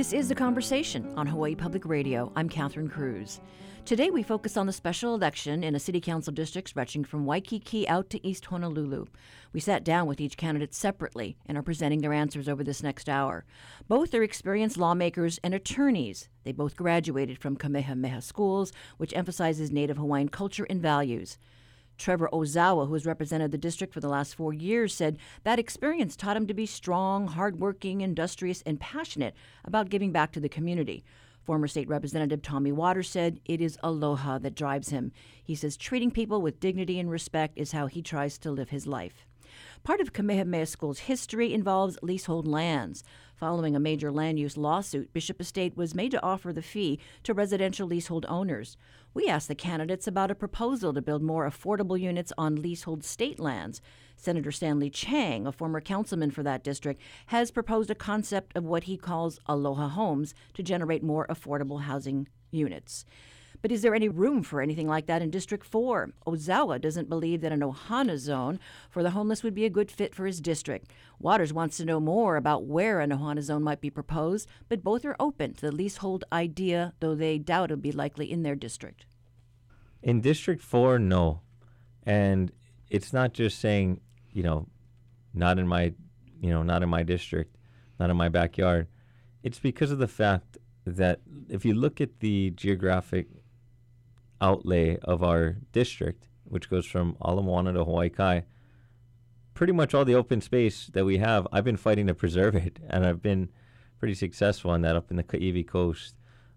This is The Conversation on Hawaii Public Radio. I'm Catherine Cruz. Today we focus on the special election in a city council district stretching from Waikiki out to East Honolulu. We sat down with each candidate separately and are presenting their answers over this next hour. Both are experienced lawmakers and attorneys. They both graduated from Kamehameha schools, which emphasizes Native Hawaiian culture and values. Trevor Ozawa, who has represented the district for the last 4 years, said that experience taught him to be strong, hardworking, industrious, and passionate about giving back to the community. Former State Representative Tommy Waters said it is aloha that drives him. He says treating people with dignity and respect is how he tries to live his life. Part of Kamehameha School's history involves leasehold lands. Following a major land use lawsuit, Bishop Estate was made to offer the fee to residential leasehold owners. We asked the candidates about a proposal to build more affordable units on leasehold state lands. Senator Stanley Chang, a former councilman for that district, has proposed a concept of what he calls aloha homes to generate more affordable housing units. But is there any room for anything like that in District 4? Ozawa doesn't believe that an Ohana zone for the homeless would be a good fit for his district. Waters wants to know more about where an Ohana zone might be proposed, but both are open to the leasehold idea, though they doubt it would be likely in their district. In District 4, no. And it's not just saying, not in my district, not in my backyard. It's because of the fact that if you look at the geographic outlay of our district, which goes from Ala Moana to Hawaii Kai, pretty much all the open space that we have, I've been fighting to preserve it, and I've been pretty successful on that up in the Kaiwi Coast.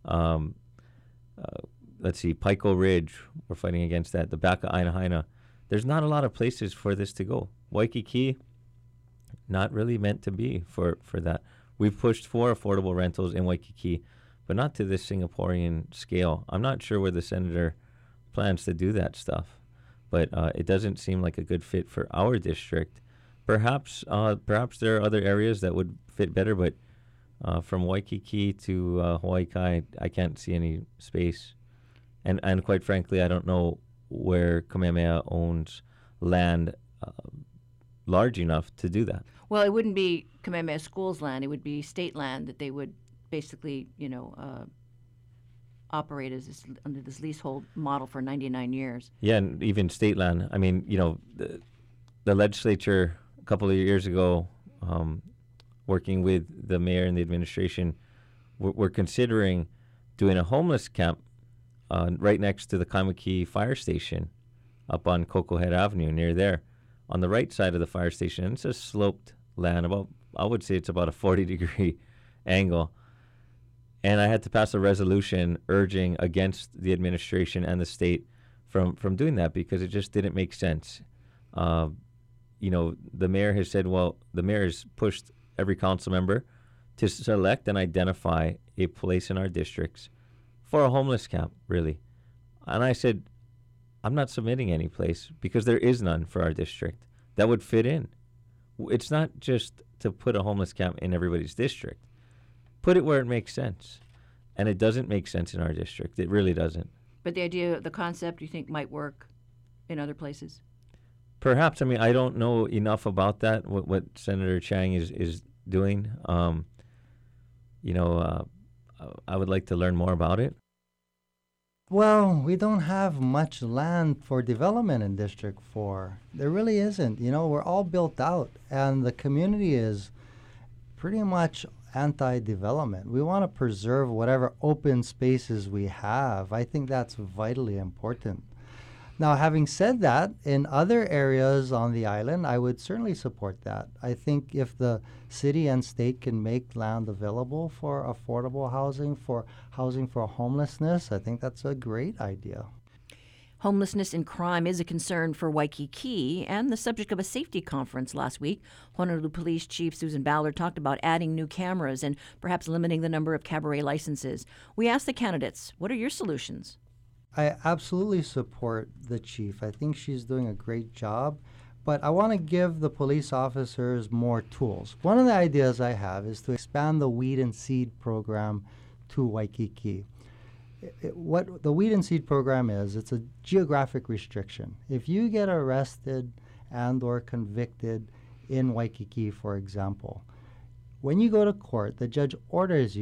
Paiko Ridge, we're fighting against that. The back of Ainahaina. There's not a lot of places for this to go. Waikiki, not really meant to be for that. We've pushed for affordable rentals in Waikiki, but not to this Singaporean scale. I'm not sure where the senator plans to do that stuff, but it doesn't seem like a good fit for our district. Perhaps there are other areas that would fit better, but from Waikiki to Hawaii Kai, I can't see any space. And quite frankly, I don't know where Kamehameha owns land large enough to do that. Well, it wouldn't be Kamehameha School's land. It would be state land that they would basically, operate as under this leasehold model for 99 years. Yeah, and even state land. I mean, the legislature a couple of years ago, working with the mayor and the administration, we're considering doing a homeless camp right next to the Kaimuki fire station up on Cocoa Head Avenue, near there. On the right side of the fire station, and it's a sloped land, I would say it's about a 40-degree angle. And I had to pass a resolution urging against the administration and the state from doing that because it just didn't make sense. The mayor has said, the mayor has pushed every council member to select and identify a place in our districts for a homeless camp, really. And I said, I'm not submitting any place because there is none for our district that would fit in. It's not just to put a homeless camp in everybody's district. Put it where it makes sense. And it doesn't make sense in our district. It really doesn't. But the concept, you think might work in other places? Perhaps. I mean, I don't know enough about that, what Senator Chang is doing. I would like to learn more about it. Well, we don't have much land for development in District 4. There really isn't. We're all built out, and the community is pretty much anti-development. We want to preserve whatever open spaces we have. I think that's vitally important. Now, having said that, in other areas on the island, I would certainly support that. I think if the city and state can make land available for affordable housing for homelessness, I think that's a great idea. Homelessness and crime is a concern for Waikiki and the subject of a safety conference last week. Honolulu Police Chief Susan Ballard talked about adding new cameras and perhaps limiting the number of cabaret licenses. We asked the candidates, what are your solutions? I absolutely support the chief. I think she's doing a great job, but I want to give the police officers more tools. One of the ideas I have is to expand the Weed and Seed program to Waikiki. What the Weed and Seed program is, it's a geographic restriction. If you get arrested and or convicted in Waikiki, for example, when you go to court, the judge orders you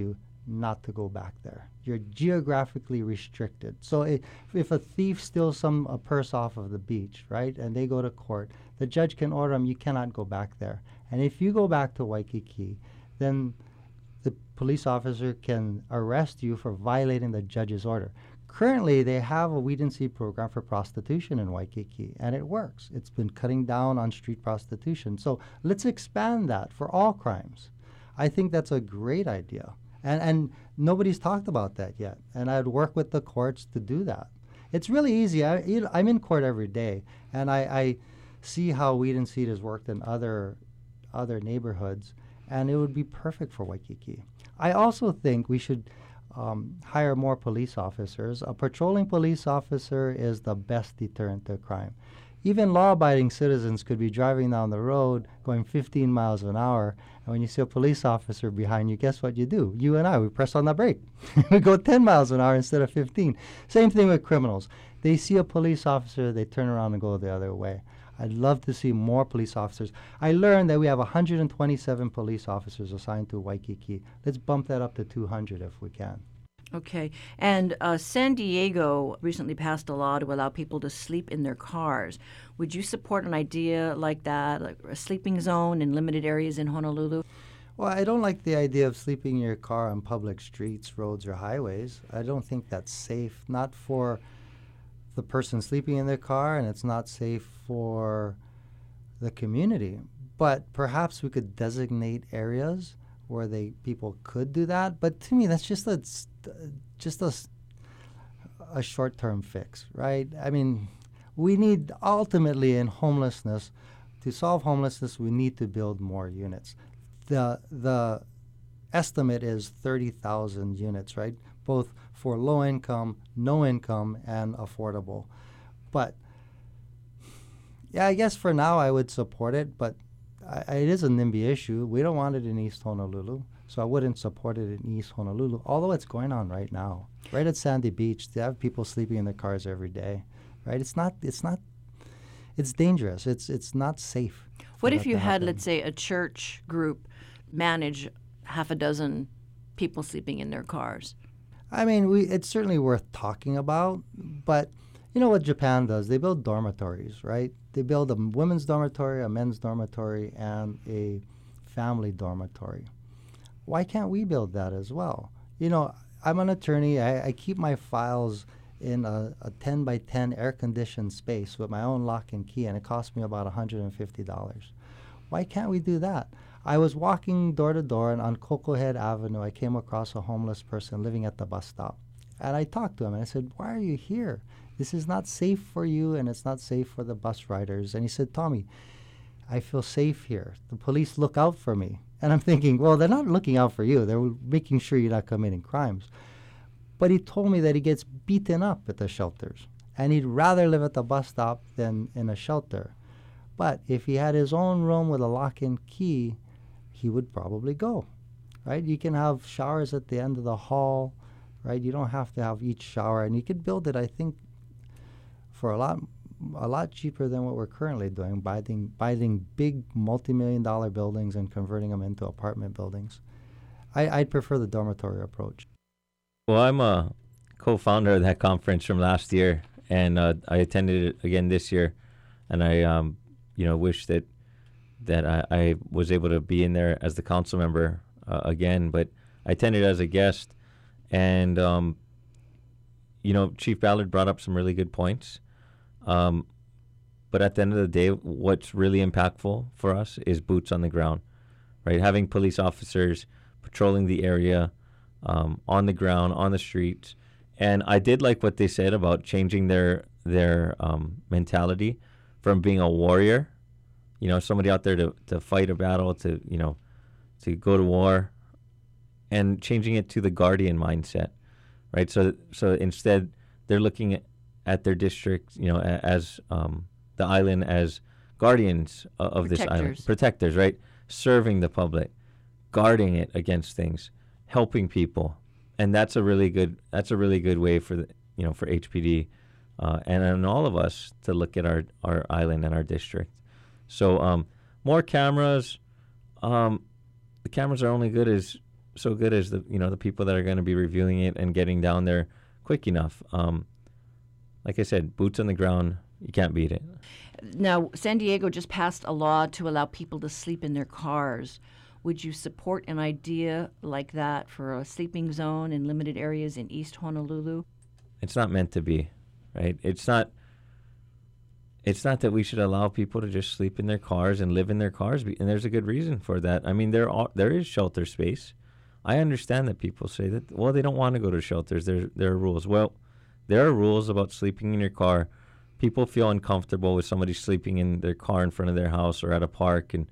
not to go back there. You're geographically restricted. So if a thief steals a purse off of the beach, right, and they go to court, the judge can order them, you cannot go back there. And if you go back to Waikiki, then the police officer can arrest you for violating the judge's order. Currently, they have a weed and seed program for prostitution in Waikiki, and it works. It's been cutting down on street prostitution. So let's expand that for all crimes. I think that's a great idea. And nobody's talked about that yet. And I'd work with the courts to do that. It's really easy. I'm in court every day, and I see how weed and seed has worked in other neighborhoods, and it would be perfect for Waikiki. I also think we should hire more police officers. A patrolling police officer is the best deterrent to crime. Even law-abiding citizens could be driving down the road going 15 miles an hour, and when you see a police officer behind you, guess what you do? You and I, we press on the brake. We go 10 miles an hour instead of 15. Same thing with criminals. They see a police officer, they turn around and go the other way. I'd love to see more police officers. I learned that we have 127 police officers assigned to Waikiki. Let's bump that up to 200 if we can. Okay. And San Diego recently passed a law to allow people to sleep in their cars. Would you support an idea like that, like a sleeping zone in limited areas in Honolulu? Well, I don't like the idea of sleeping in your car on public streets, roads, or highways. I don't think that's safe, not for the person sleeping in their car, and it's not safe for the community. But perhaps we could designate areas where people could do that. But to me, that's just a short-term fix, right? I mean, we need ultimately in homelessness, to solve homelessness, we need to build more units. The estimate is 30,000 units, right? Both for low income, no income, and affordable. But yeah, I guess for now I would support it, but it is a NIMBY issue. We don't want it in East Honolulu, so I wouldn't support it in East Honolulu, although it's going on right now. Right at Sandy Beach, they have people sleeping in their cars every day, right? It's dangerous. It's not safe. What if you had, let's say, a church group manage half a dozen people sleeping in their cars? I mean, it's certainly worth talking about, but you know what Japan does? They build dormitories, right? They build a women's dormitory, a men's dormitory, and a family dormitory. Why can't we build that as well? You know, I'm an attorney. I keep my files in a 10 by 10 air-conditioned space with my own lock and key, and it cost me about $150. Why can't we do that? I was walking door to door, and on Coco Head Avenue, I came across a homeless person living at the bus stop. And I talked to him, and I said, "Why are you here? This is not safe for you, and it's not safe for the bus riders." And he said, "Tommy, I feel safe here. The police look out for me." And I'm thinking, well, they're not looking out for you. They're making sure you're not committing crimes. But he told me that he gets beaten up at the shelters, and he'd rather live at the bus stop than in a shelter. But if he had his own room with a lock and key, he would probably go, right? You can have showers at the end of the hall, right? You don't have to have each shower, and you could build it, I think, for a lot cheaper than what we're currently doing, buying big multi-million-dollar buildings and converting them into apartment buildings. I'd prefer the dormitory approach. Well, I'm a co-founder of that conference from last year, and I attended it again this year, and I, wish that I was able to be in there as the council member again, but I attended as a guest, and Chief Ballard brought up some really good points. But at the end of the day, what's really impactful for us is boots on the ground, right? Having police officers patrolling the area, on the ground, on the streets. And I did like what they said about changing their mentality from being a warrior, somebody out there to fight a battle, to go to war, and changing it to the guardian mindset, right? So instead, they're looking at their district, as the island as guardians of this island, protectors, right? Serving the public, guarding it against things, helping people, and that's a really good way for for HPD and all of us to look at our island and our district. So more cameras. The cameras are only good as so good as the people that are going to be reviewing it and getting down there quick enough. Like I said, boots on the ground, you can't beat it. Now, San Diego just passed a law to allow people to sleep in their cars. Would you support an idea like that for a sleeping zone in limited areas in East Honolulu? It's not meant to be, right? It's not that we should allow people to just sleep in their cars and live in their cars, and there's a good reason for that. I mean, there is shelter space. I understand that people say that, well, they don't want to go to shelters. There are rules. Well, there are rules about sleeping in your car. People feel uncomfortable with somebody sleeping in their car in front of their house or at a park, and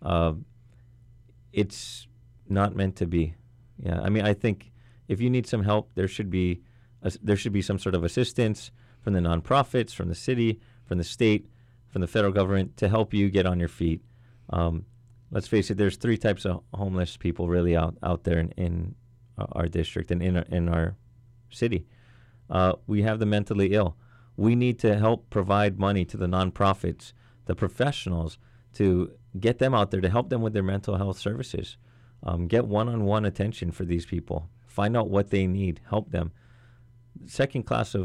it's not meant to be. Yeah, I mean, I think if you need some help, there should be some sort of assistance from the nonprofits, from the city, from the state, from the federal government to help you get on your feet. Let's face it, there's 3 types of homeless people really out there in our district and in our city. We have the mentally ill. We need to help provide money to the nonprofits, the professionals, to get them out there to help them with their mental health services. Get one-on-one attention for these people. Find out what they need. Help them. Second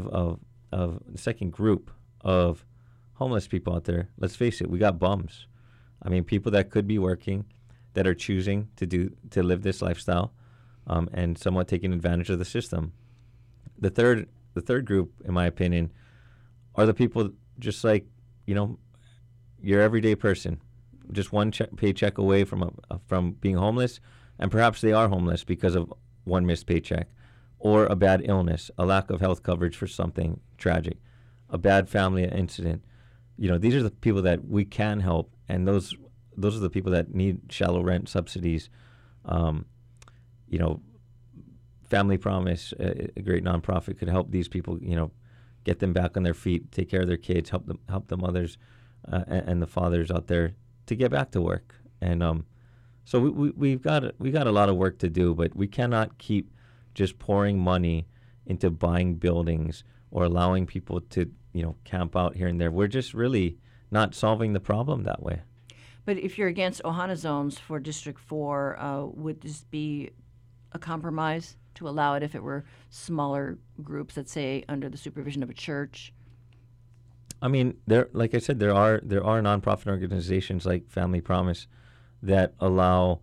group of homeless people out there, let's face it, we got bums. I mean, people that could be working, that are choosing to live this lifestyle, and somewhat taking advantage of the system. The third group, in my opinion, are the people just like, your everyday person, just one paycheck away from being homeless, and perhaps they are homeless because of one missed paycheck, or a bad illness, a lack of health coverage for something tragic, a bad family incident. These are the people that we can help, and those are the people that need shallow rent subsidies. Family Promise, a great nonprofit, could help these people, get them back on their feet, take care of their kids, help the mothers and the fathers out there to get back to work. And so we've got a lot of work to do, but we cannot keep just pouring money into buying buildings or allowing people to camp out here and there. We're just really not solving the problem that way. But if you're against Ohana zones for District 4, would this be a compromise to allow it if it were smaller groups, let's say under the supervision of a church? I mean, like I said, there are nonprofit organizations like Family Promise that allow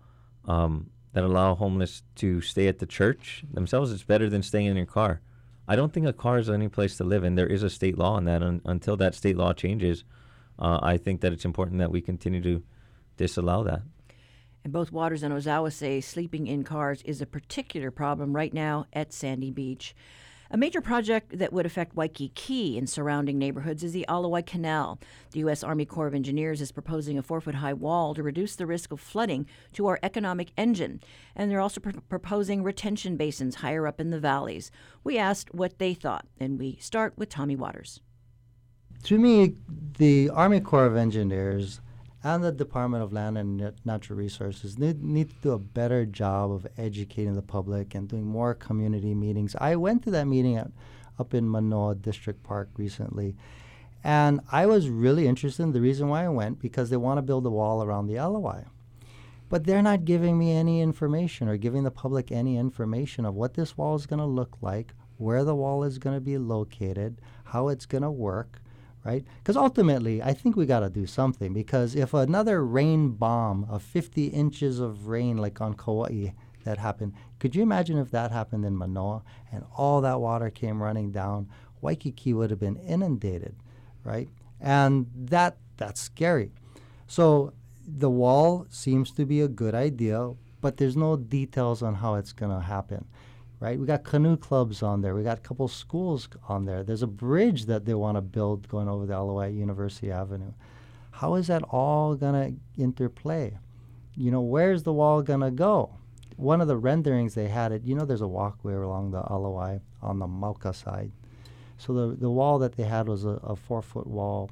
homeless to stay at the church themselves. It's better than staying in your car. I don't think a car is any place to live, and there is a state law on that. Until that state law changes, I think that it's important that we continue to disallow that. And both Waters and Ozawa say sleeping in cars is a particular problem right now at Sandy Beach. A major project that would affect Waikiki and surrounding neighborhoods is the Alawai Canal. The U.S. Army Corps of Engineers is proposing a 4-foot-high wall to reduce the risk of flooding to our economic engine. And they're also proposing retention basins higher up in the valleys. We asked what they thought, and we start with Tommy Waters. To me, the Army Corps of Engineers and the Department of Land and Natural Resources need to do a better job of educating the public and doing more community meetings. I went to that meeting up in Manoa District Park recently, and I was really interested in the reason why I went, because they want to build a wall around the Alawai. But they're not giving me any information or giving the public any information of what this wall is going to look like, where the wall is going to be located, how it's going to work. Right? Because ultimately, I think we got to do something, because if another rain bomb of 50 inches of rain like on Kauai that happened, could you imagine if that happened in Manoa and all that water came running down? Waikiki would have been inundated, right? And that's scary. So the wall seems to be a good idea, but there's no details on how it's going to happen. Right? We got canoe clubs on there. We got a couple schools on there. There's a bridge that they want to build going over the Alawai University Avenue. How is that all going to interplay? Where's the wall going to go? One of the renderings they had it, there's a walkway along the Alawai on the Mauka side. So the wall that they had was a 4-foot wall,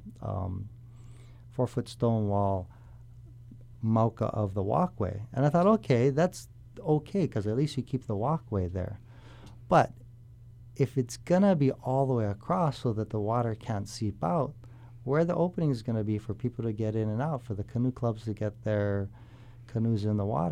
4-foot stone wall, Mauka of the walkway. And I thought, okay, that's okay, because at least you keep the walkway there. But if it's going to be all the way across so that the water can't seep out, where are the openings going to be for people to get in and out, for the canoe clubs to get their canoes in the water?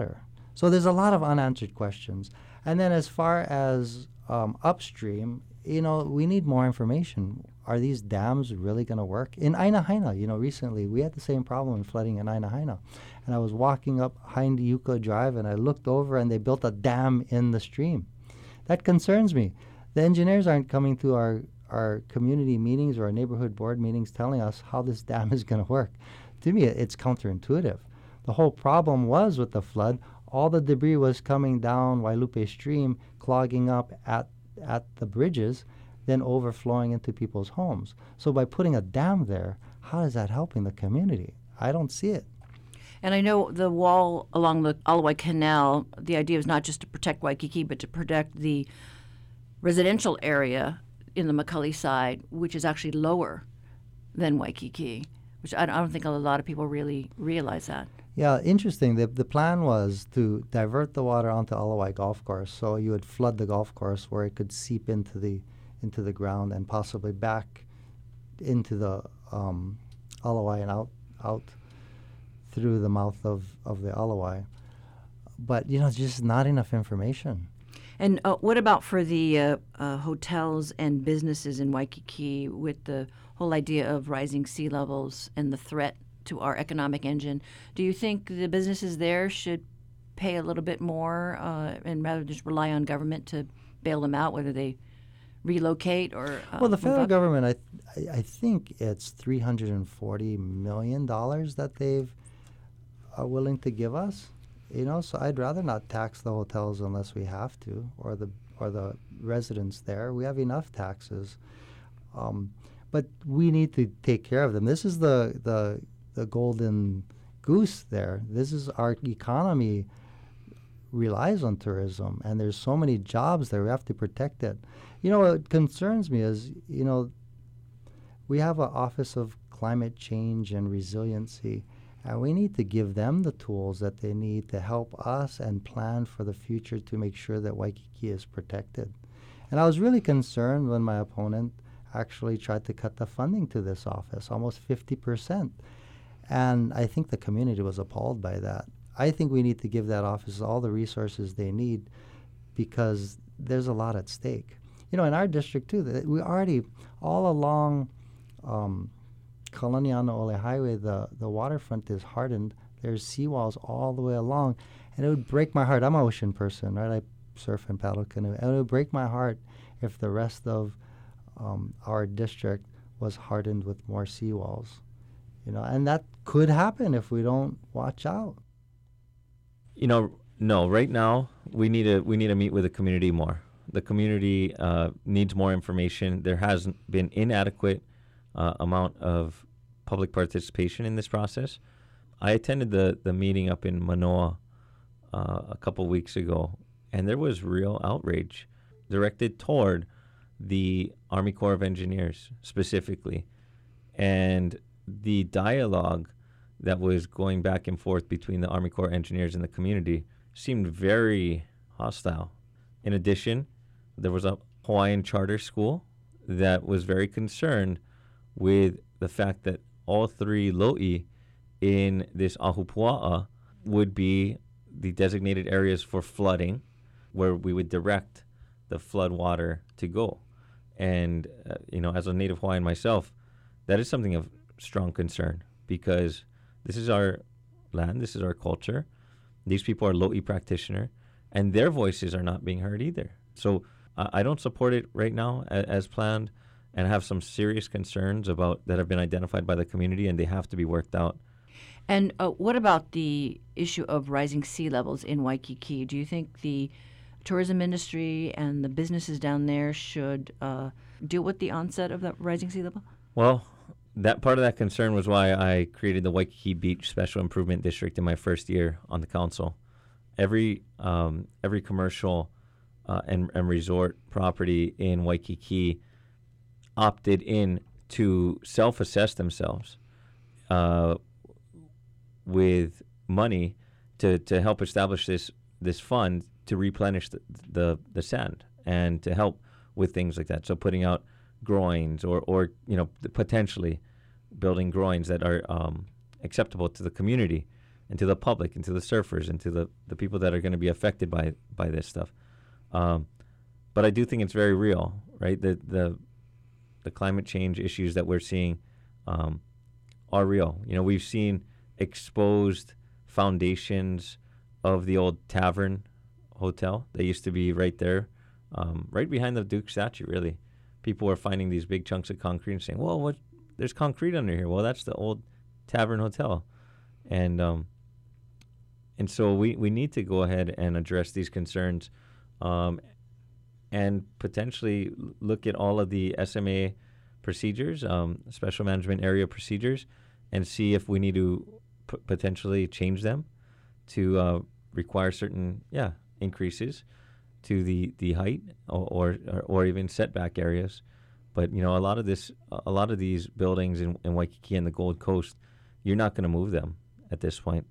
So there's a lot of unanswered questions. And then as far as upstream, we need more information. Are these dams really going to work? In Aina Haina, recently we had the same problem in flooding in Aina Haina. And I was walking up Hind Yuko Drive and I looked over and they built a dam in the stream. That concerns me. The engineers aren't coming to our community meetings or our neighborhood board meetings telling us how this dam is going to work. To me, it's counterintuitive. The whole problem was with the flood, all the debris was coming down Wailupe Stream, clogging up at the bridges, then overflowing into people's homes. So by putting a dam there, how is that helping the community? I don't see it. And I know the wall along the Alawai Canal, the idea is not just to protect Waikiki, but to protect the residential area in the Macaulay side, which is actually lower than Waikiki, which I don't think a lot of people really realize that. Yeah, interesting. The plan was to divert the water onto Alawai Golf Course, so you would flood the golf course where it could seep into the ground and possibly back into the Alawai and out through the mouth of the Alawai. But, just not enough information. And what about for the hotels and businesses in Waikiki with the whole idea of rising sea levels and the threat to our economic engine? Do you think the businesses there should pay a little bit more and rather just rely on government to bail them out, whether they relocate or well, the federal government, I think it's $340 million that they've are willing to give us. So I'd rather not tax the hotels unless we have to, or the residents there. We have enough taxes, but we need to take care of them. This is the golden goose there. This is our economy relies on tourism, and there's so many jobs there. We have to protect it. What concerns me is, we have an Office of Climate Change and Resiliency, and we need to give them the tools that they need to help us and plan for the future to make sure that Waikiki is protected. And I was really concerned when my opponent actually tried to cut the funding to this office, almost 50%. And I think the community was appalled by that. I think we need to give that office all the resources they need because there's a lot at stake. In our district, too, we already, all along Kalaniana Ole Highway, the waterfront is hardened. There's seawalls all the way along. And it would break my heart. I'm an ocean person, right? I surf and paddle canoe. And it would break my heart if the rest of our district was hardened with more seawalls. And that could happen if we don't watch out. No. Right now, we need to meet with the community more. The community needs more information. There has been inadequate amount of public participation in this process. I attended the meeting up in Manoa a couple weeks ago, and there was real outrage directed toward the Army Corps of Engineers specifically. And the dialogue that was going back and forth between the Army Corps engineers and the community seemed very hostile. In addition, there was a Hawaiian charter school that was very concerned with the fact that all three lo'i in this Ahupua'a would be the designated areas for flooding, where we would direct the flood water to go. And, as a native Hawaiian myself, that is something of strong concern because this is our land, this is our culture. These people are lo'i practitioner, and their voices are not being heard either. So I don't support it right now as planned, and I have some serious concerns about that have been identified by the community, and they have to be worked out. And what about the issue of rising sea levels in Waikiki? Do you think the tourism industry and the businesses down there should deal with the onset of that rising sea level? Well, that part of that concern was why I created the Waikiki Beach Special Improvement District in my first year on the council. Every commercial and resort property in Waikiki opted in to self-assess themselves with money to help establish this fund to replenish the sand and to help with things like that. So putting out groins or potentially building groins that are acceptable to the community and to the public and to the surfers and to the people that are going to be affected by this stuff. But I do think it's very real, right? The climate change issues that we're seeing are real. We've seen exposed foundations of the old Tavern Hotel. They used to be right there, right behind the Duke statue, really. People were finding these big chunks of concrete and saying, well, there's concrete under here. Well, that's the old Tavern Hotel. And so we need to go ahead and address these concerns and potentially look at all of the SMA procedures, special management area procedures, and see if we need to potentially change them to require certain increases to the height or even setback areas. But a lot of these buildings in Waikiki and the Gold Coast, you're not going to move them at this point.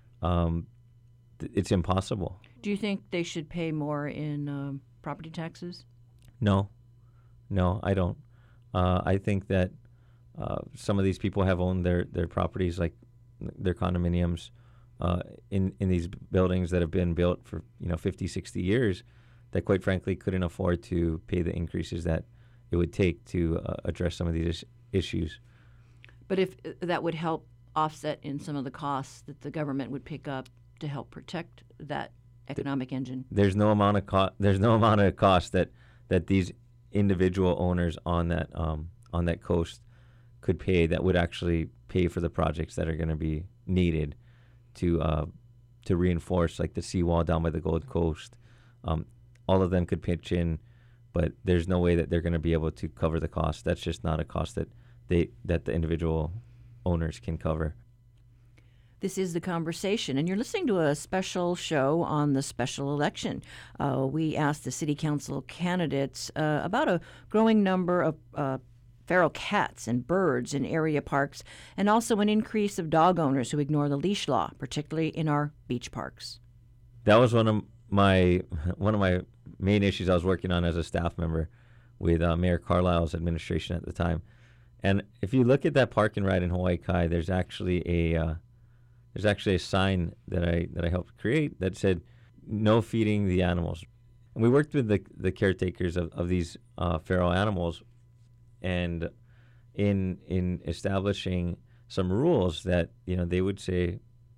It's impossible. Do you think they should pay more in property taxes? No, I don't. I think that some of these people have owned their properties, like their condominiums, in these buildings that have been built for 50, 60 years, that quite frankly couldn't afford to pay the increases that it would take to address some of these issues. But if that would help offset in some of the costs that the government would pick up to help protect that economic engine. There's no amount of cost that these individual owners on that coast could pay that would actually pay for the projects that are going to be needed to reinforce, like the seawall down by the Gold Coast. All of them could pitch in, but there's no way that they're going to be able to cover the cost. That's just not a cost that the individual owners can cover. This is The Conversation, and you're listening to a special show on the special election. We asked the city council candidates about a growing number of feral cats and birds in area parks, and also an increase of dog owners who ignore the leash law, particularly in our beach parks. That was one of my main issues I was working on as a staff member with Mayor Carlisle's administration at the time. And if you look at that park and ride in Hawaii Kai, there's actually a sign that I helped create that said, "No feeding the animals." And we worked with the caretakers of these feral animals, and in establishing some rules that they would say,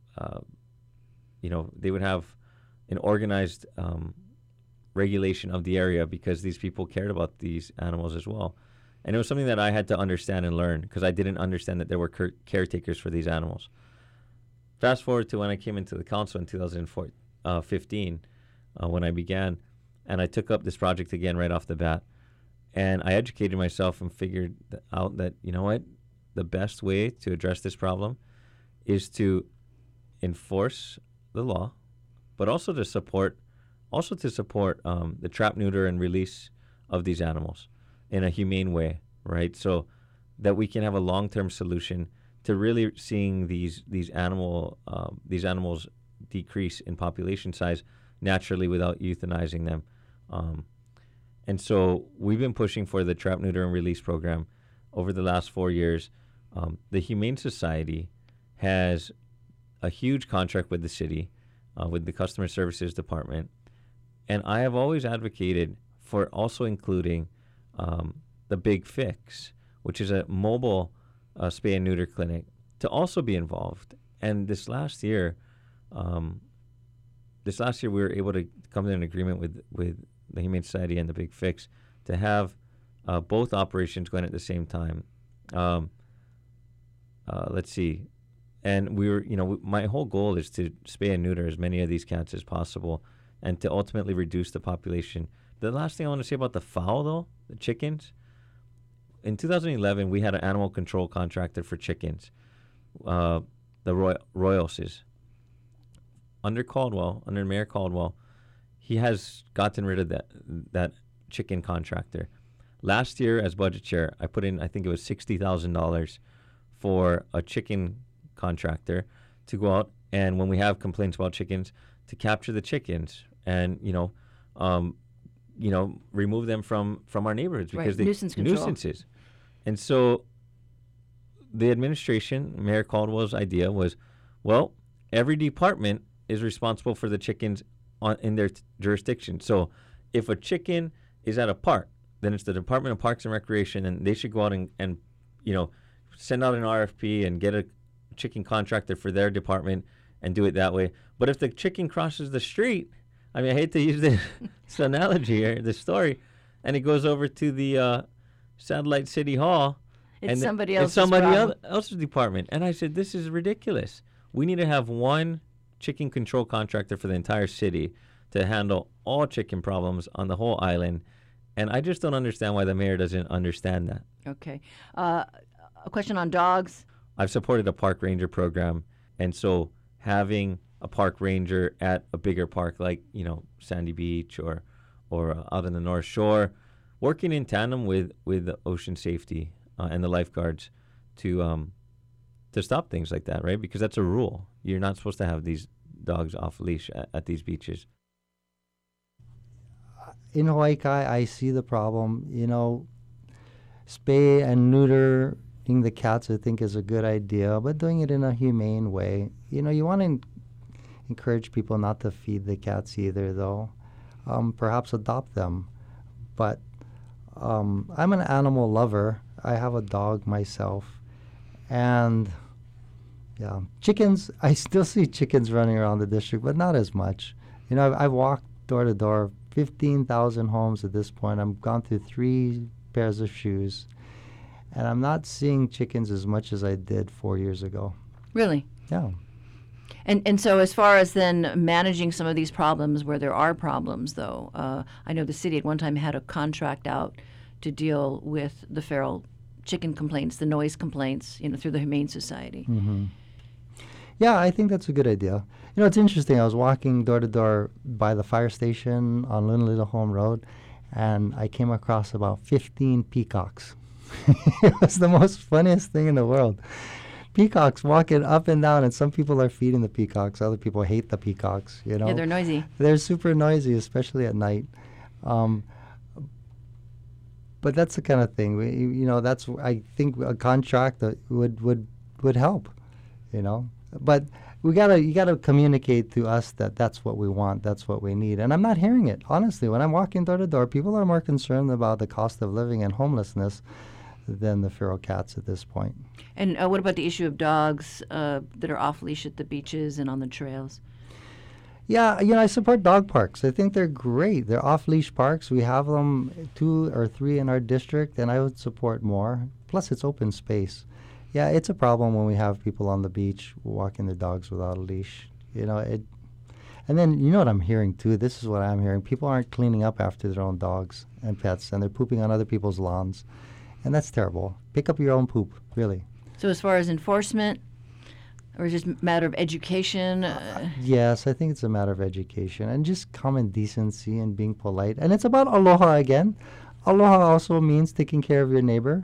they would have an organized regulation of the area, because these people cared about these animals as well. And it was something that I had to understand and learn, because I didn't understand that there were caretakers for these animals. Fast forward to when I came into the council in 2015, when I began, and I took up this project again right off the bat. And I educated myself and figured out that, the best way to address this problem is to enforce the law, but also to support the trap, neuter, and release of these animals in a humane way, right? So that we can have a long-term solution to really seeing these animals decrease in population size naturally without euthanizing them. And so we've been pushing for the trap, neuter, and release program over the last 4 years. The Humane Society has a huge contract with the city, with the Customer Services Department. And I have always advocated for also including the Big Fix, which is a mobile spay and neuter clinic, to also be involved. And this last year we were able to come to an agreement with the Humane Society and the Big Fix to have both operations going at the same time. Let's see. And we were, my whole goal is to spay and neuter as many of these cats as possible and to ultimately reduce the population. The last thing I want to say about the fowl, though, the chickens, in 2011, we had an animal control contractor for chickens, the Royalses. Under Mayor Caldwell, he has gotten rid of that chicken contractor. Last year, as budget chair, I put in, I think it was $60,000 for a chicken contractor to go out, and when we have complaints about chickens, to capture the chickens and remove them from our neighborhoods because right. Nuisances. And so the administration, Mayor Caldwell's idea was, well, every department is responsible for the chickens in their jurisdiction. So if a chicken is at a park, then it's the Department of Parks and Recreation, and they should go out and send out an RFP and get a chicken contractor for their department and do it that way. But if the chicken crosses the street, I mean, I hate to use this analogy here, this story, and it goes over to the Satellite City Hall, It's somebody it's else's problem. else's department. And I said, this is ridiculous. We need to have one chicken control contractor for the entire city to handle all chicken problems on the whole island. And I just don't understand why the mayor doesn't understand that. Okay. A question on dogs. I've supported a park ranger program, and so having a park ranger at a bigger park like, Sandy Beach or out in the North Shore, working in tandem with the ocean safety and the lifeguards to stop things like that, right? Because that's a rule. You're not supposed to have these dogs off leash at these beaches. In Hawaii Kai, I see the problem. Spay and neutering the cats, I think, is a good idea, but doing it in a humane way. You want to encourage people not to feed the cats either, though. Perhaps adopt them. But I'm an animal lover. I have a dog myself. And, yeah, chickens, I still see chickens running around the district, but not as much. I've walked door to door, 15,000 homes at this point. I've gone through 3 pairs of shoes. And I'm not seeing chickens as much as I did 4 years ago. Really? Yeah. And so as far as then managing some of these problems where there are problems, though, I know the city at one time had a contract out to deal with the feral chicken complaints, the noise complaints, through the Humane Society. Mm-hmm. Yeah, I think that's a good idea. It's interesting. I was walking door to door by the fire station on Little Home Road, and I came across about 15 peacocks. It was the most funniest thing in the world. Peacocks walking up and down, and some people are feeding the peacocks. Other people hate the peacocks, Yeah, they're noisy. They're super noisy, especially at night. But that's the kind of thing. That's, I think, a contract that would help, But you gotta communicate to us that that's what we want, that's what we need. And I'm not hearing it. Honestly, when I'm walking door to door, people are more concerned about the cost of living and homelessness than the feral cats at this point. And what about the issue of dogs that are off leash at the beaches and on the trails? Yeah, I support dog parks. I think they're great. They're off-leash parks. We have them 2 or 3 in our district, and I would support more. Plus, it's open space. Yeah, it's a problem when we have people on the beach walking their dogs without a leash. And then what I'm hearing, too? This is what I'm hearing. People aren't cleaning up after their own dogs and pets, and they're pooping on other people's lawns. And that's terrible. Pick up your own poop, really. So as far as enforcement, or is it just a matter of education? Yes, I think it's a matter of education and just common decency and being polite. And it's about aloha again. Aloha also means taking care of your neighbor.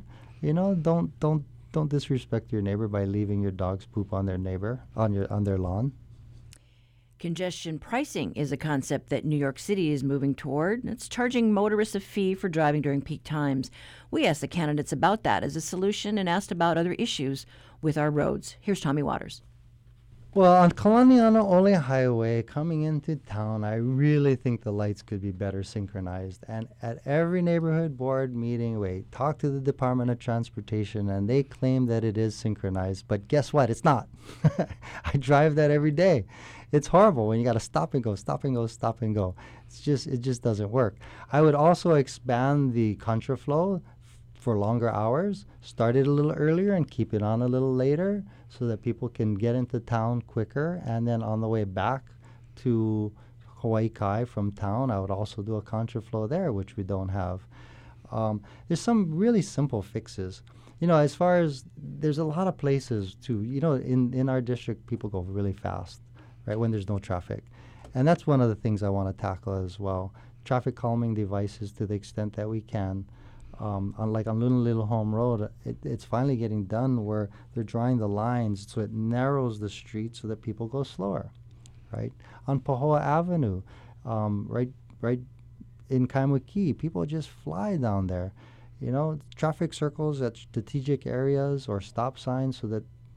Don't disrespect your neighbor by leaving your dog's poop on their lawn. Congestion pricing is a concept that New York City is moving toward. It's charging motorists a fee for driving during peak times. We asked the candidates about that as a solution and asked about other issues with our roads. Here's Tommy Waters. Well, on Kalaniana Ole Highway, coming into town, I really think the lights could be better synchronized. And at every neighborhood board meeting, we talk to the Department of Transportation, and they claim that it is synchronized. But guess what? It's not. I drive that every day. It's horrible when you got to stop and go, stop and go, stop and go. It just doesn't work. I would also expand the contraflow for longer hours, start it a little earlier and keep it on a little later so that people can get into town quicker. And then on the way back to Hawaii Kai from town, I would also do a contraflow there, which we don't have. There's some really simple fixes. As far as there's a lot of places too, in our district, people go really fast, right, when there's no traffic. And that's one of the things I want to tackle as well. Traffic calming devices to the extent that we can. Unlike on Little Home Road, it's finally getting done where they're drawing the lines so it narrows the street so that people go slower, right? On Pahoa Avenue, right in Kaimuki, people just fly down there. Traffic circles at strategic areas or stop signs so that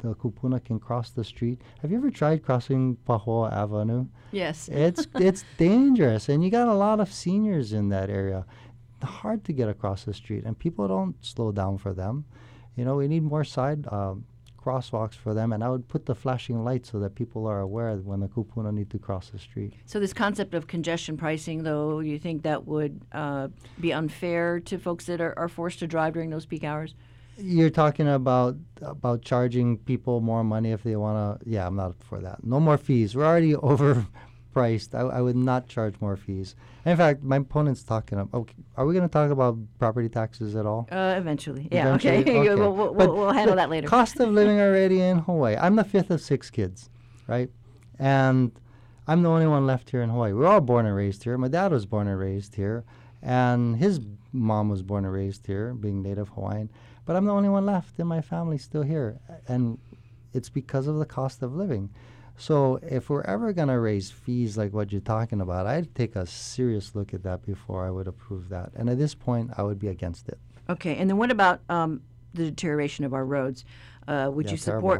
the kupuna can cross the street. Have you ever tried crossing Pahoa Avenue? Yes. It's dangerous, and you got a lot of seniors in that area. Hard to get across the street, and people don't slow down for them. We need more side crosswalks for them, and I would put the flashing lights so that people are aware when the kupuna need to cross the street. So this concept of congestion pricing, though, you think that would be unfair to folks that are forced to drive during those peak hours? You're talking about charging people more money if they want to. Yeah, I'm not for that. No more fees. We're already overpriced. I would not charge more fees. In fact, my opponent's talking about, okay, are we going to talk about property taxes at all? Eventually. Yeah, Eventually? okay. Okay. We'll handle that later. Cost of living already in Hawaii. I'm the fifth of 6 kids, right? And I'm the only one left here in Hawaii. We're all born and raised here. My dad was born and raised here, and his mom was born and raised here, being Native Hawaiian. But I'm the only one left in my family still here, and it's because of the cost of living. So if we're ever going to raise fees like what you're talking about, I'd take a serious look at that before I would approve that. And at this point, I would be against it. Okay, and then what about the deterioration of our roads? Would you support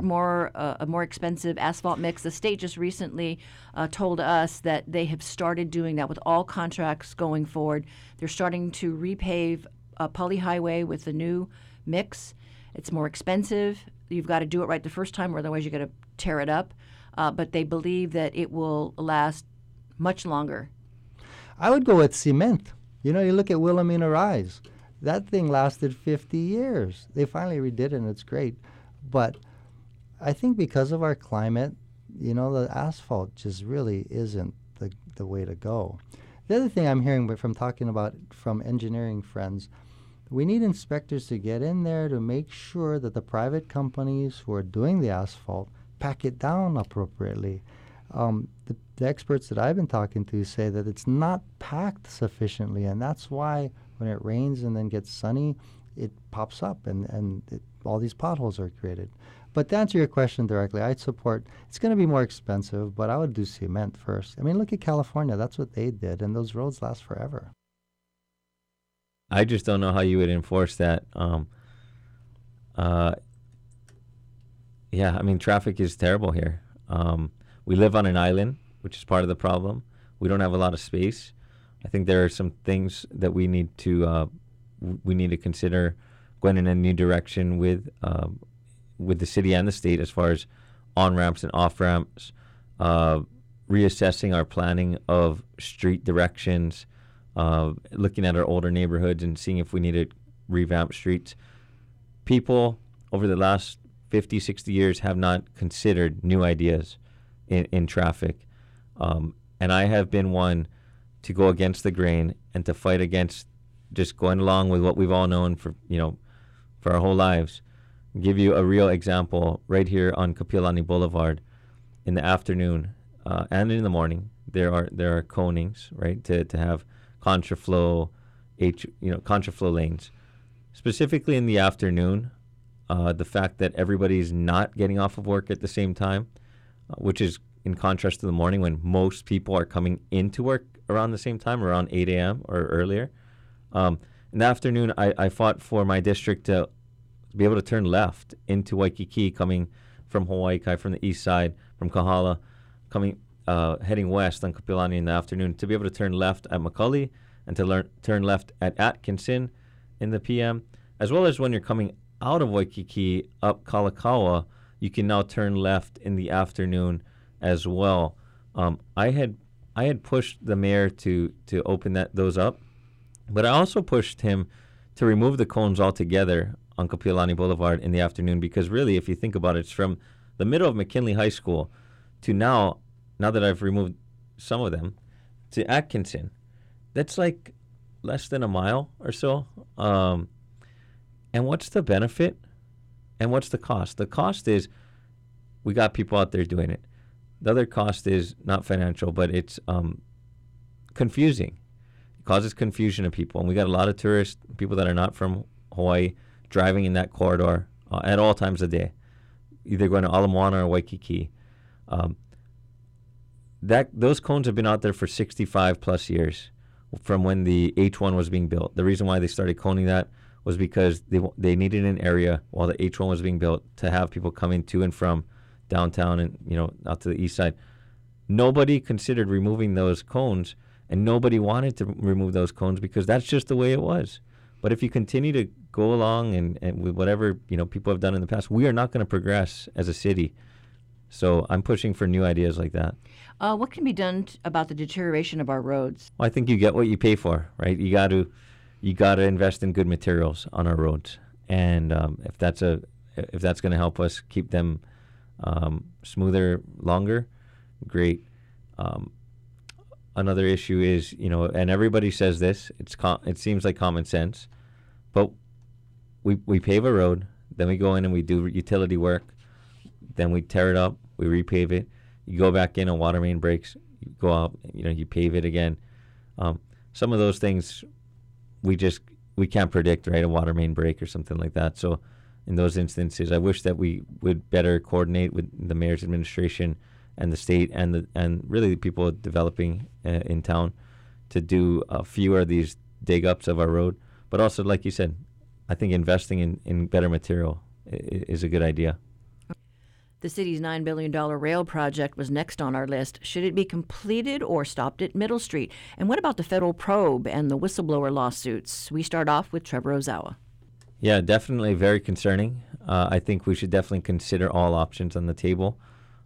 a more expensive asphalt mix? The state just recently told us that they have started doing that with all contracts going forward. They're starting to repave Pali Highway with the new mix. It's more expensive. You've got to do it right the first time, or otherwise you're going to tear it up. But they believe that it will last much longer. I would go with cement. You look at Wilhelmina Rise. That thing lasted 50 years. They finally redid it, and it's great. But I think because of our climate, the asphalt just really isn't the way to go. The other thing I'm hearing from talking about from engineering friends, we need inspectors to get in there to make sure that the private companies who are doing the asphalt pack it down appropriately. The experts that I've been talking to say that it's not packed sufficiently, and that's why when it rains and then gets sunny, it pops up and all these potholes are created. But to answer your question directly, I'd support, it's going to be more expensive, but I would do cement first. I mean, look at California. That's what they did, and those roads last forever. I just don't know how you would enforce that. Yeah, I mean, traffic is terrible here. We live on an island, which is part of the problem. We don't have a lot of space. I think there are some things that we need to consider going in a new direction with the city and the state as far as on-ramps and off-ramps, reassessing our planning of street directions, looking at our older neighborhoods and seeing if we need to revamp streets. People over the last 50, 60 years have not considered new ideas in traffic. And I have been one to go against the grain and to fight against just going along with what we've all known for our whole lives. I'll give you a real example right here on Kapiolani Boulevard. In the afternoon and in the morning, there are conings, right, to have contraflow lanes. Specifically in the afternoon, the fact that everybody's not getting off of work at the same time, which is in contrast to the morning when most people are coming into work around the same time, around 8 a.m. or earlier. In the afternoon, I fought for my district to be able to turn left into Waikiki, coming from Hawaii Kai, from the east side, from Kahala, heading west on Kapiolani in the afternoon, to be able to turn left at McCully and to turn left at Atkinson in the PM, as well as when you're coming out of Waikiki up Kalakaua, you can now turn left in the afternoon as well. I had pushed the mayor to open those up, but I also pushed him to remove the cones altogether on Kapiolani Boulevard in the afternoon, because really, if you think about it, it's from the middle of McKinley High School to now that I've removed some of them, to Atkinson. That's like less than a mile or so. And what's the benefit and what's the cost? The cost is we got people out there doing it. The other cost is not financial, but it's confusing. It causes confusion to people. And we got a lot of tourists, people that are not from Hawaii, driving in that corridor at all times of day, either going to Ala Moana or Waikiki. Those cones have been out there for 65 plus years from when the H1 was being built. The reason why they started coning that was because they needed an area while the H1 was being built to have people coming to and from downtown and, out to the east side. Nobody considered removing those cones, and nobody wanted to remove those cones because that's just the way it was. But if you continue to go along and with whatever people have done in the past, we are not going to progress as a city. So I'm pushing for new ideas like that. What can be done about the deterioration of our roads? Well, I think you get what you pay for, right? You got to invest in good materials on our roads, and if that's going to help us keep them smoother longer, great. Another issue is, and everybody says this, it seems like common sense, but we pave a road, then we go in and we do utility work, then we tear it up, we repave it, you go back in, a water main breaks, you go out, you pave it again. Some of those things we can't predict, right? A water main break or something like that. So in those instances, I wish that we would better coordinate with the mayor's administration and the state and really the people developing in town to do fewer of these dig ups of our road. But also, like you said, I think investing in better material is a good idea. The city's $9 billion rail project was next on our list. Should it be completed or stopped at Middle Street? And what about the federal probe and the whistleblower lawsuits? We start off with Trevor Ozawa. Yeah, definitely very concerning. I think we should definitely consider all options on the table.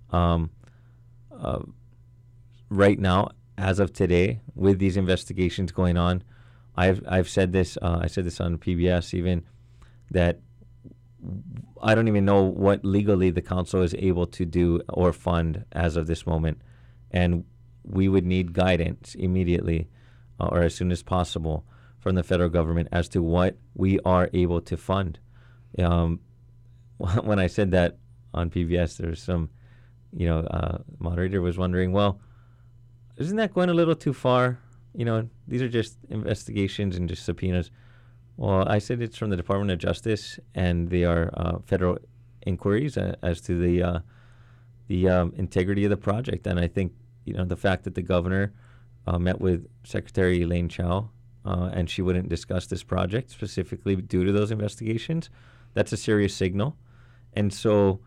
Right now, as of today, with these investigations going on, I've said this. I said this on PBS even, that I don't even know what legally the council is able to do or fund as of this moment, and we would need guidance immediately or as soon as possible from the federal government as to what we are able to fund. When I said that on PBS, there was some, moderator was wondering, well, isn't that going a little too far? These are just investigations and just subpoenas. Well, I said it's from the Department of Justice, and they are federal inquiries as to the integrity of the project. And I think, the fact that the governor met with Secretary Elaine Chao, and she wouldn't discuss this project specifically due to those investigations, that's a serious signal. And so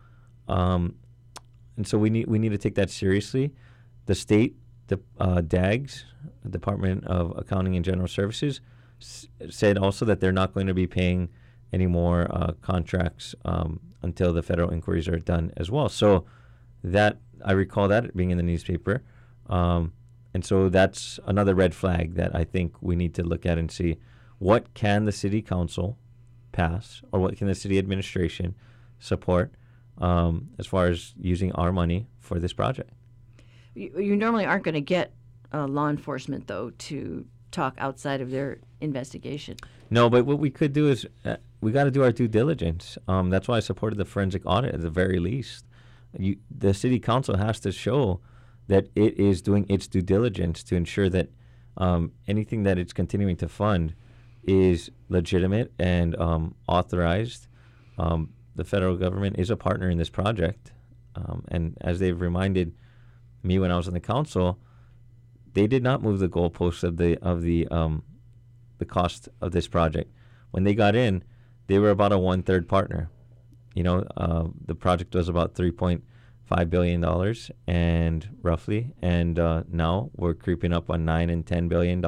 we need to take that seriously. The state, the DAGS, Department of Accounting and General Services, said also that they're not going to be paying any more contracts until the federal inquiries are done as well. So that I recall that being in the newspaper. And so that's another red flag that I think we need to look at and see what can the city council pass or what can the city administration support as far as using our money for this project. You normally aren't going to get law enforcement, though, to talk outside of their investigation. No, but what we could do is we got to do our due diligence. That's why I supported the forensic audit at the very least. The city council has to show that it is doing its due diligence to ensure that anything that it's continuing to fund is legitimate and authorized. The federal government is a partner in this project. And as they've reminded me when I was on the council, they did not move the goalposts of the cost of this project. When they got in, they were about a 1/3 partner. The project was about $3.5 billion and roughly, and now we're creeping up on $9 and $10 billion.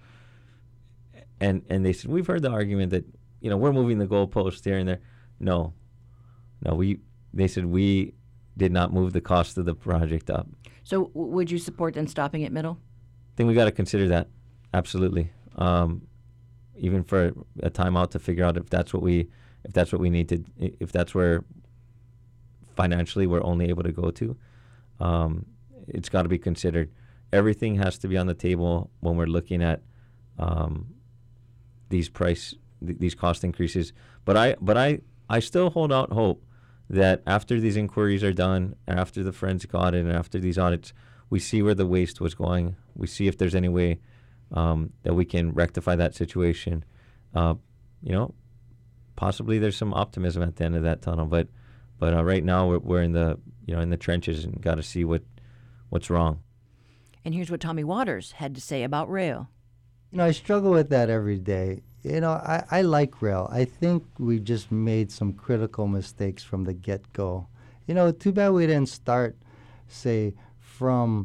And they said, we've heard the argument that we're moving the goalposts here and there. No, they said we did not move the cost of the project up. So would you support them stopping at Middle? I think we got to consider that, absolutely. Even for a timeout to figure out if that's what we need to, if that's where financially we're only able to go to. It's got to be considered. Everything has to be on the table when we're looking at these cost increases. But I still hold out hope that after these inquiries are done, after the forensic audit, and after these audits, we see where the waste was going. We see if there's any way that we can rectify that situation. Possibly there's some optimism at the end of that tunnel, but right now we're in the trenches and got to see what's wrong. And here's what Tommy Waters had to say about rail. I struggle with that every day. I like rail. I think we just made some critical mistakes from the get-go. Too bad we didn't start, say, from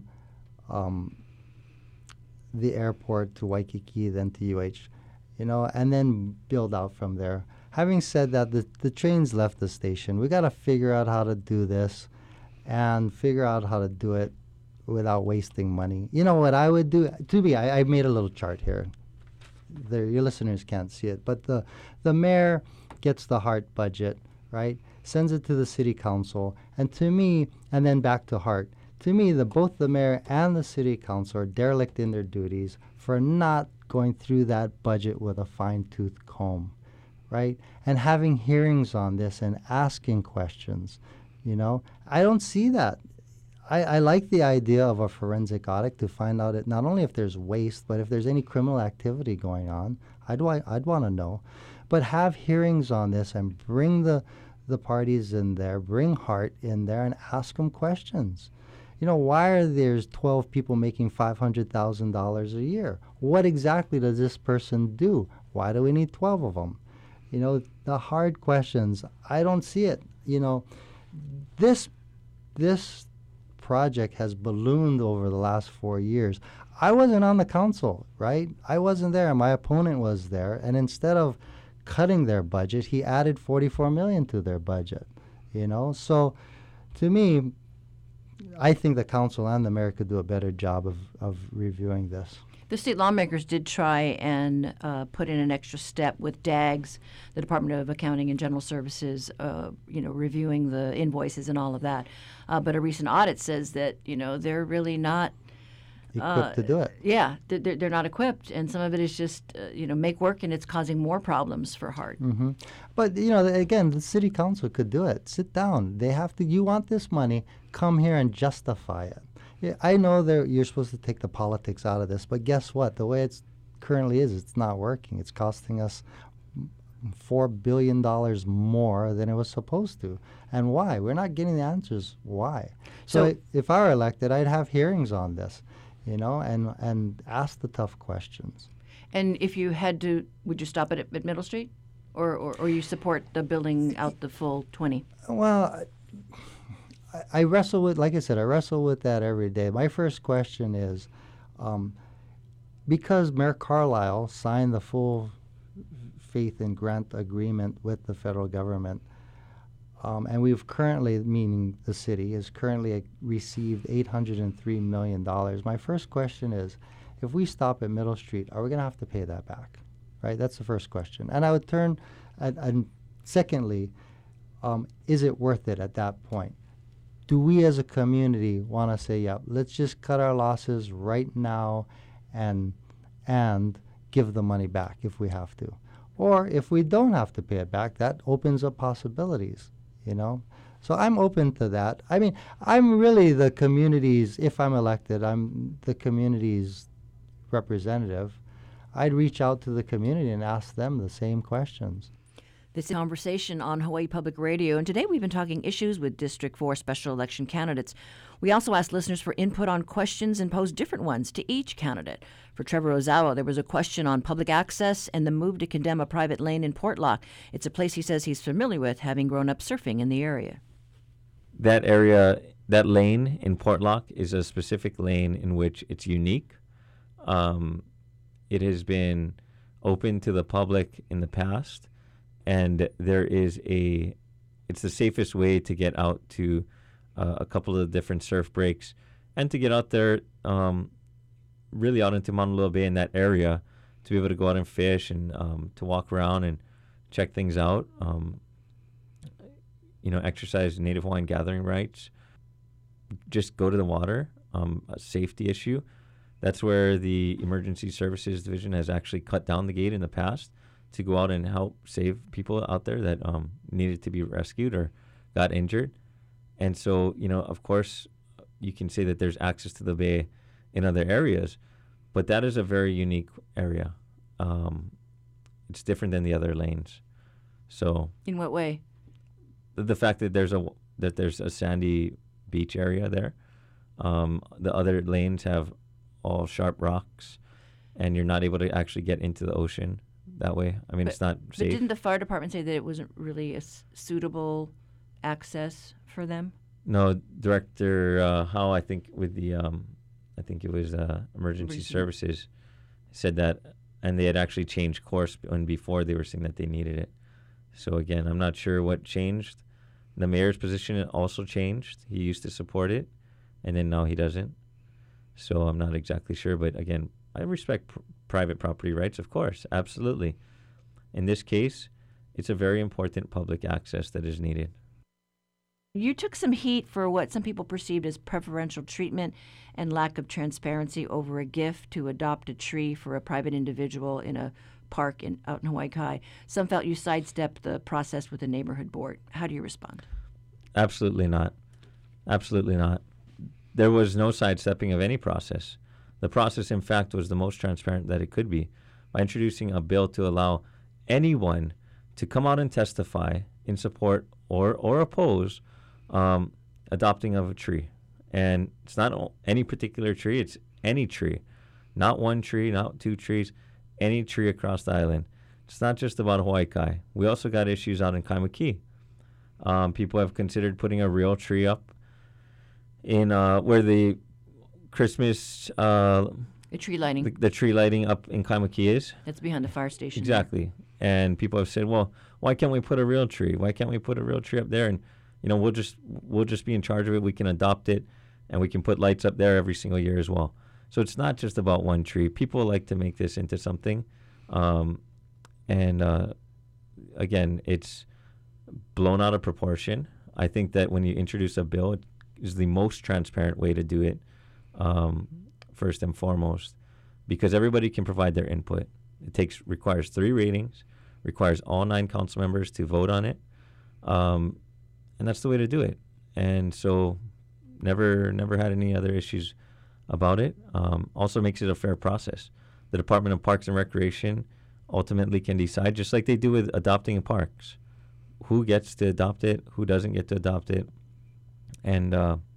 the airport to Waikiki, then to UH, and then build out from there. Having said that, the trains left the station. We got to figure out how to do this and figure out how to do it without wasting money. You know what I would do? I made a little chart here. Your listeners can't see it, but the mayor gets the HART budget, right? Sends it to the city council, and to me, and then back to HART. To me, both the mayor and the city council are derelict in their duties for not going through that budget with a fine-tooth comb, right? And having hearings on this and asking questions, I don't see that. I like the idea of a forensic audit to find out not only if there's waste, but if there's any criminal activity going on. I'd want to know. But have hearings on this and bring the parties in there, bring HART in there and ask them questions. Why are there 12 people making $500,000 a year? What exactly does this person do? Why do we need 12 of them? The hard questions, I don't see it. This project has ballooned over the last 4 years. I wasn't on the council, right? I wasn't there. My opponent was there. And instead of cutting their budget, he added $44 million to their budget. So to me, I think the council and the mayor could do a better job of reviewing this. The state lawmakers did try and put in an extra step with DAGS, the Department of Accounting and General Services, reviewing the invoices and all of that. But a recent audit says that, they're really not equipped to do it. Yeah, they're not equipped, and some of it is just, make work, and it's causing more problems for HART. Mm-hmm. But, again, the city council could do it. Sit down. They have to, you want this money, come here and justify it. Yeah, I know you're supposed to take the politics out of this, but guess what? The way it's currently it's not working. It's costing us $4 billion more than it was supposed to. And why? We're not getting the answers why. So if I were elected, I'd have hearings on this, and ask the tough questions. And if you had to, would you stop it at Middle Street? Or you support the building out the full 20? Well, I wrestle with, like I said, I wrestle with that every day. My first question is, because Mayor Carlisle signed the full faith and grant agreement with the federal government, and we've currently, meaning the city, has currently received $803 million. My first question is, if we stop at Middle Street, are we going to have to pay that back? Right? That's the first question. And I would turn, and secondly, is it worth it at that point? Do we as a community want to say, yeah, let's just cut our losses right now and give the money back if we have to? Or if we don't have to pay it back, that opens up possibilities, So I'm open to that. I mean, I'm really the community's, if I'm elected, I'm the community's representative. I'd reach out to the community and ask them the same questions. This is a conversation on Hawaii Public Radio, and today we've been talking issues with District 4 special election candidates. We also asked listeners for input on questions and posed different ones to each candidate. For Trevor Ozawa, there was a question on public access and the move to condemn a private lane in Portlock. It's a place he says he's familiar with, having grown up surfing in the area. That area, that lane in Portlock is a specific lane in which it's unique. It has been open to the public in the past. And it's the safest way to get out to a couple of different surf breaks and to get out there, really out into Maunalua Bay in that area, to be able to go out and fish and to walk around and check things out, exercise Native Hawaiian gathering rights, just go to the water, a safety issue. That's where the Emergency Services Division has actually cut down the gate in the past to go out and help save people out there that needed to be rescued or got injured. And so, of course, you can say that there's access to the bay in other areas, but that is a very unique area. It's different than the other lanes. So, in what way? The fact that there's a sandy beach area there. The other lanes have all sharp rocks, and you're not able to actually get into the ocean that way. I mean, it's not But safe. didn't the fire department say that it wasn't really a suitable access for them? No, Director Howe, I think with the, I think it was emergency services, said that, and they had actually changed course when before they were saying that they needed it. So again, I'm not sure what changed. The mayor's position also changed. He used to support it, and then now he doesn't. So I'm not exactly sure, but again, I respect private property rights, of course, absolutely. In this case, it's a very important public access that is needed. You took some heat for what some people perceived as preferential treatment and lack of transparency over a gift to adopt a tree for a private individual in a park out in Hawaii Kai. Some felt you sidestepped the process with the neighborhood board. How do you respond? Absolutely not. Absolutely not. There was no sidestepping of any process. The process, in fact, was the most transparent that it could be by introducing a bill to allow anyone to come out and testify in support or oppose adopting of a tree. And it's not any particular tree, it's any tree. Not one tree, not two trees, any tree across the island. It's not just about Hawaii Kai. We also got issues out in Kaimuki. People have considered putting a real tree up in where the Christmas The tree lighting. the tree lighting up in Kaimuki is. That's behind the fire station. Exactly. And people have said, well, why can't we put a real tree? Why can't we put a real tree up there? And we'll just be in charge of it. We can adopt it, and we can put lights up there every single year as well. So it's not just about one tree. People like to make this into something, and again, it's blown out of proportion. I think that when you introduce a bill, it is the most transparent way to do it, first and foremost, because everybody can provide their input. It requires 3 readings, requires all 9 council members to vote on it, and that's the way to do it. And so, never had any other issues about it. Also makes it a fair process. The Department of Parks and Recreation ultimately can decide, just like they do with adopting in parks, who gets to adopt it, who doesn't get to adopt it. And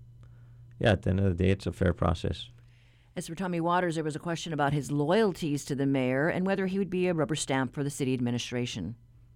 at the end of the day, it's a fair process. As for Tommy Waters, there was a question about his loyalties to the mayor and whether he would be a rubber stamp for the city administration.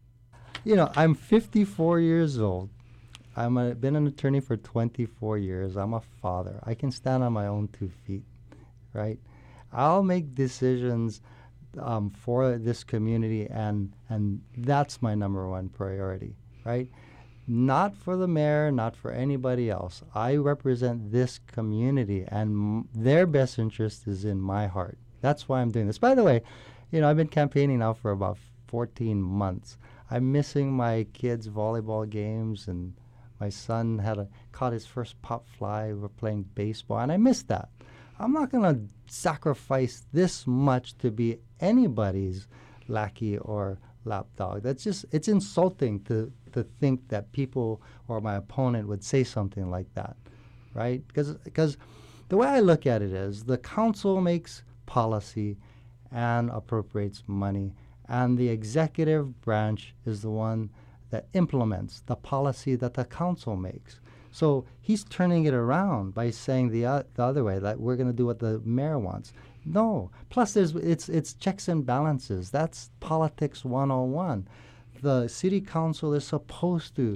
I'm 54 years old. I've been an attorney for 24 years. I'm a father. I can stand on my own 2 feet, right? I'll make decisions for this community, and that's my number one priority, right? Not for the mayor, not for anybody else. I represent this community, and their best interest is in my heart. That's why I'm doing this. By the way, I've been campaigning now for about 14 months. I'm missing my kids' volleyball games, and my son caught his first pop fly. We're playing baseball, and I missed that. I'm not going to sacrifice this much to be anybody's lackey or lapdog. It's insulting to think that people or my opponent would say something like that, right? Because the way I look at it is the council makes policy and appropriates money, and the executive branch is the one that implements the policy that the council makes. So he's turning it around by saying the other way, that we're going to do what the mayor wants. No. Plus, it's checks and balances. That's politics 101. The city council is supposed to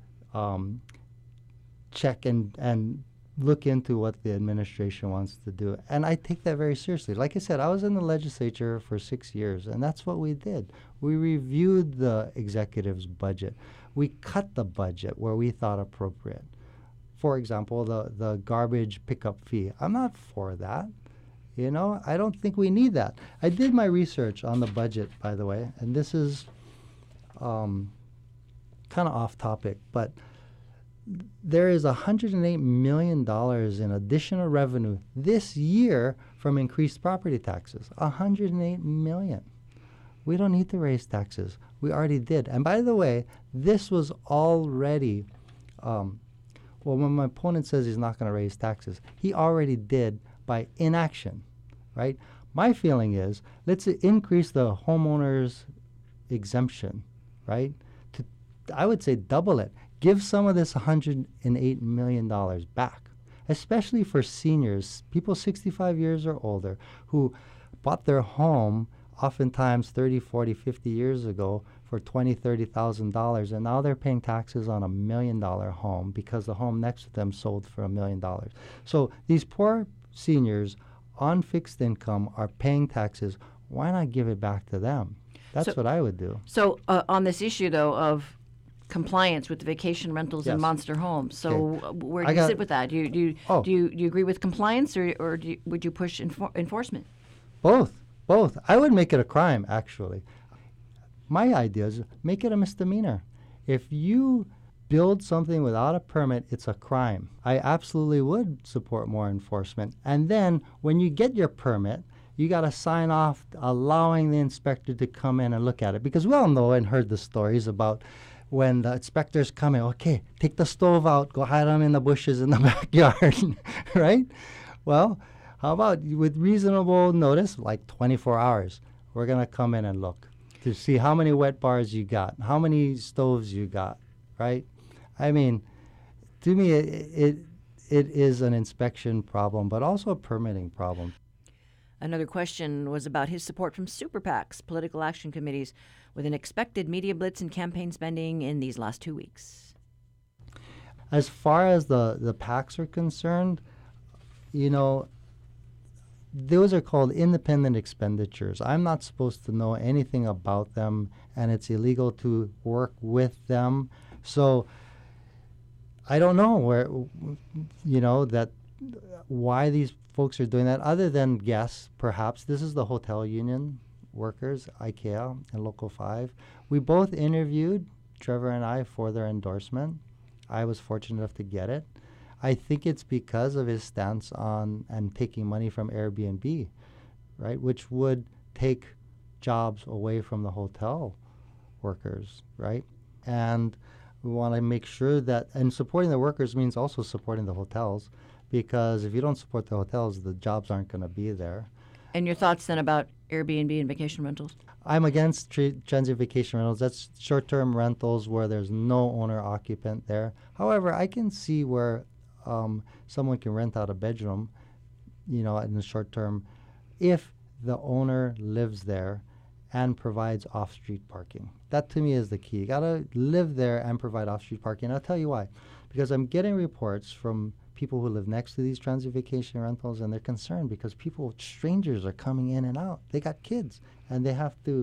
check and look into what the administration wants to do. And I take that very seriously. Like I said, I was in the legislature for 6 years, and that's what we did. We reviewed the executive's budget. We cut the budget where we thought appropriate. For example, the garbage pickup fee. I'm not for that. I don't think we need that. I did my research on the budget, by the way, and this is kind of off topic, but there is $108 million in additional revenue this year from increased property taxes. $108 million. We don't need to raise taxes. We already did. And by the way, this was already, when my opponent says he's not going to raise taxes, he already did by inaction, right? My feeling is, let's increase the homeowner's exemption, right? I would say double it. Give some of this $108 million back, especially for seniors, people 65 years or older, who bought their home oftentimes 30, 40, 50 years ago for $20,000, $30,000, and now they're paying taxes on $1 million home because the home next to them sold for $1 million. So these poor seniors on fixed income are paying taxes. Why not give it back to them? That's what I would do. So on this issue, though, of compliance with the vacation rentals and monster homes, so where do you sit with that? Do you agree with compliance, or would you push enforcement? Both. I would make it a crime, actually. My idea is make it a misdemeanor. If you build something without a permit, it's a crime. I absolutely would support more enforcement. And then when you get your permit, you got to sign off allowing the inspector to come in and look at it. Because we all know and heard the stories about when the inspectors come in, okay, take the stove out, go hide them in the bushes in the backyard, right? Well, how about with reasonable notice, like 24 hours, we're going to come in and look to see how many wet bars you got, how many stoves you got, right? I mean, to me, it is an inspection problem, but also a permitting problem. Another question was about his support from super PACs, political action committees, with an expected media blitz and campaign spending in these last 2 weeks. As far as the PACs are concerned, those are called independent expenditures. I'm not supposed to know anything about them, and it's illegal to work with them. So I don't know why these folks are doing that, other than guess, perhaps. This is the hotel union workers, IKEA and Local 5. We both interviewed, Trevor and I, for their endorsement. I was fortunate enough to get it. I think it's because of his stance on and taking money from Airbnb, right, which would take jobs away from the hotel workers, right? And we want to make sure that, and supporting the workers means also supporting the hotels, because if you don't support the hotels, the jobs aren't going to be there. And your thoughts then about Airbnb and vacation rentals? I'm against transient vacation rentals. That's short-term rentals where there's no owner-occupant there. However, I can see where someone can rent out a bedroom, in the short term, if the owner lives there and provides off-street parking. That to me is the key. You gotta live there and provide off-street parking. I'll tell you why. Because I'm getting reports from people who live next to these transient vacation rentals, and they're concerned because strangers are coming in and out. They got kids, and they have to,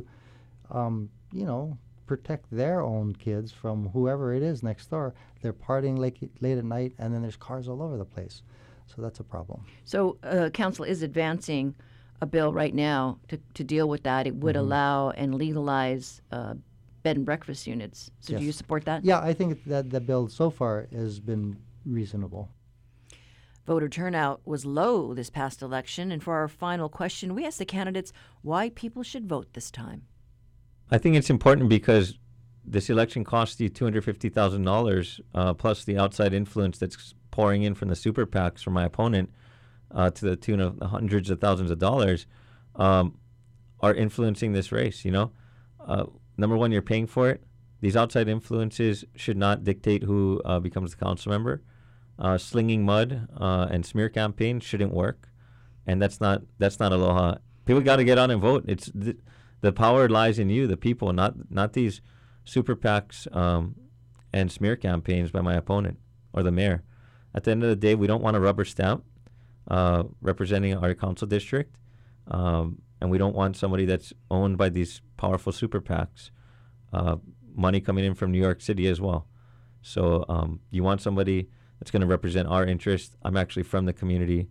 protect their own kids from whoever it is next door. They're partying late at night, and then there's cars all over the place. So that's a problem. So Council is advancing a bill right now to deal with that. It would allow and legalize bed and breakfast units. So Yes. do you support that? Yeah, I think that the bill so far has been reasonable. Voter turnout was low this past election, and for our final question, we asked the candidates why people should vote this time. I think it's important because this election cost you $250,000 plus the outside influence that's pouring in from the super PACs from my opponent to the tune of hundreds of thousands of dollars are influencing this race. Number one, you're paying for it. These outside influences should not dictate who becomes the council member. Slinging mud and smear campaigns shouldn't work, and that's not Aloha. People got to get on and vote. It's the power lies in you, the people, not these super PACs and smear campaigns by my opponent or the mayor. At the end of the day, we don't want a rubber stamp representing our council district, and we don't want somebody that's owned by these powerful super PACs. Money coming in from New York City as well. So you want somebody that's going to represent our interest. I'm actually from the community.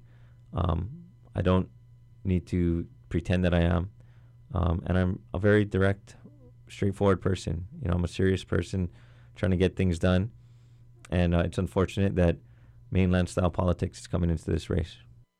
I don't need to pretend that I am. And I'm a very direct, straightforward person. I'm a serious person trying to get things done. And it's unfortunate that mainland-style politics is coming into this race.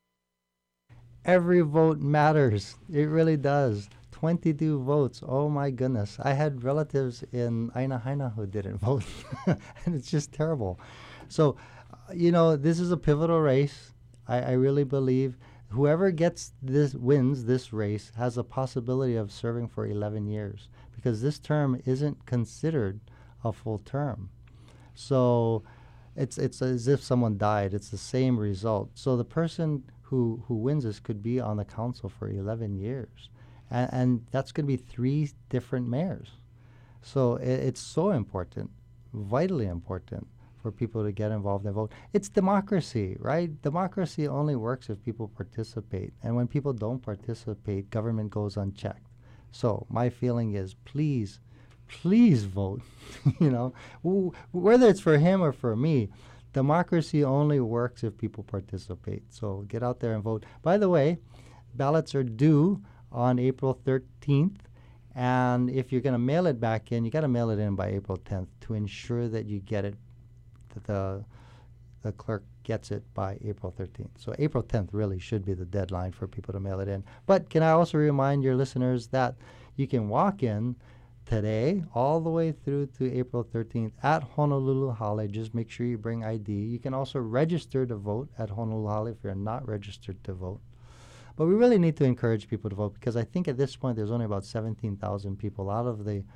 Every vote matters. It really does. 22 votes. Oh, my goodness. I had relatives in Aina Haina who didn't vote. And it's just terrible. So, this is a pivotal race. I really believe whoever wins this race has a possibility of serving for 11 years because this term isn't considered a full term. So it's as if someone died. It's the same result. So the person who wins this could be on the council for 11 years. And that's going to be 3 different mayors. So it's so important, vitally important, for people to get involved and vote. It's democracy, right? Democracy only works if people participate. And when people don't participate, government goes unchecked. So my feeling is, please vote. Whether it's for him or for me, democracy only works if people participate. So get out there and vote. By the way, ballots are due on April 13th. And if you're going to mail it back in, you got to mail it in by April 10th to ensure that you get it, that the clerk gets it by April 13th. So April 10th really should be the deadline for people to mail it in. But can I also remind your listeners that you can walk in today all the way through to April 13th at Honolulu Hale. Just make sure you bring ID. You can also register to vote at Honolulu Hale if you're not registered to vote. But we really need to encourage people to vote, because I think at this point there's only about 17,000 people out of the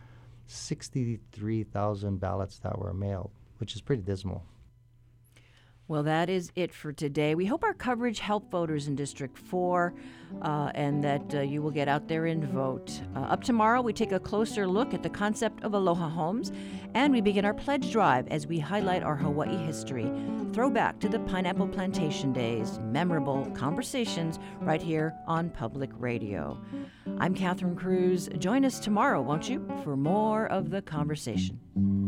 63,000 ballots that were mailed, which is pretty dismal. Well, that is it for today. We hope our coverage helped voters in District 4 and that you will get out there and vote. Up tomorrow, we take a closer look at the concept of Aloha Homes, and we begin our pledge drive as we highlight our Hawaii history. Throwback to the Pineapple Plantation days, memorable conversations right here on Public Radio. I'm Catherine Cruz. Join us tomorrow, won't you, for more of the conversation.